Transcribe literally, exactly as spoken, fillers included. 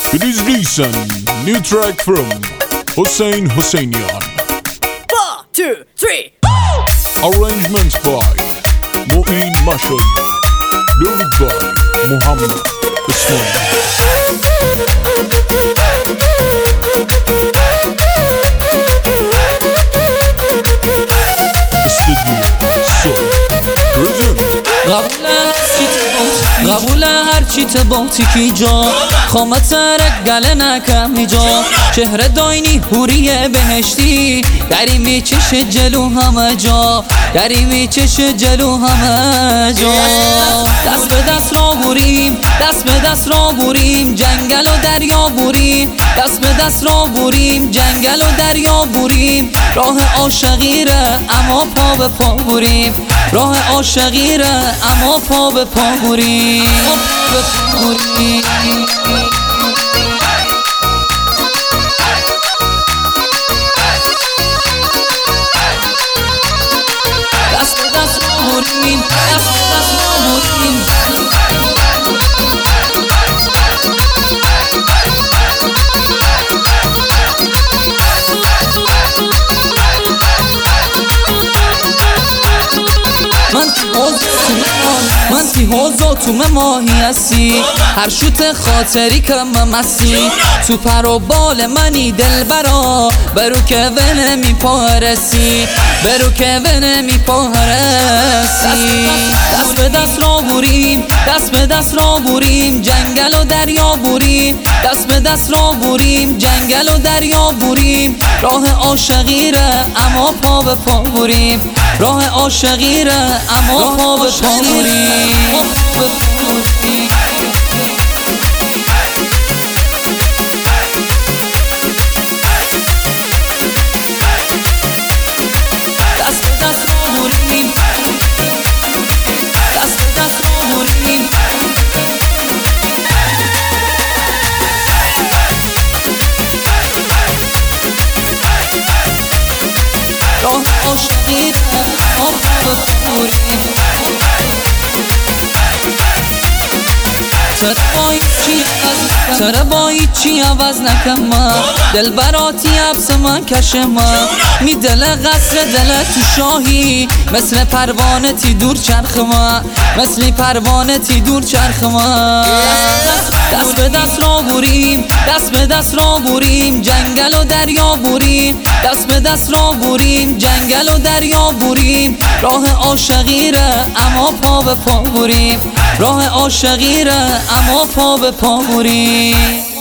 It is recent new track from Hussein Husseinian. One, two, three. Arrangements by Moin Masharian. Lyric by Muhammad Usman. Studio Soul Present. قبول هر چی تباتی کی جا خامت سرک گله نکم جا چهره داینی هوریه بهشتی دری می چش جلو همه جا دری می چش جلو همه جا دست به دست را بریم دست به دست را بریم جنگل و دریا بریم دست به دست را بریم جنگل و دریا بریم راه عاشقیره اما پا به پا بریم راه عاشقیره اما پا به پا بریم دست به دست بریم دست به دست بریم من تی حوزا تو ماهی هستی هر شوت خاطری کم مسی تو پر و بال منی دل برا برو که به نمی پارسی برو که به نمی پارسی دست به دست را بریم دست به دست را بریم جنگل و دریا بریم دست به دست را بریم جنگل و دریا بریم راه عاشقیره اما پا به پا بریم راه عاشقیره اما پا به پا بریم دست به دست را بریم دست به دست را بریم راه عاشقیره اما پا به پا بریم چرا با هیچی عوض نکم دل براتی عبس من کشم می دل قصر دل تو شاهی مثل پروانه تی دور چرخم مثل پروانه تی دور چرخم دست به دست را بریم دست به دست را بریم جنگل و دریا بریم دست به دست را بریم جنگل و دریا بریم راه عاشقیره اما پا به پا بریم راه عاشقیره اما پا به پا بریم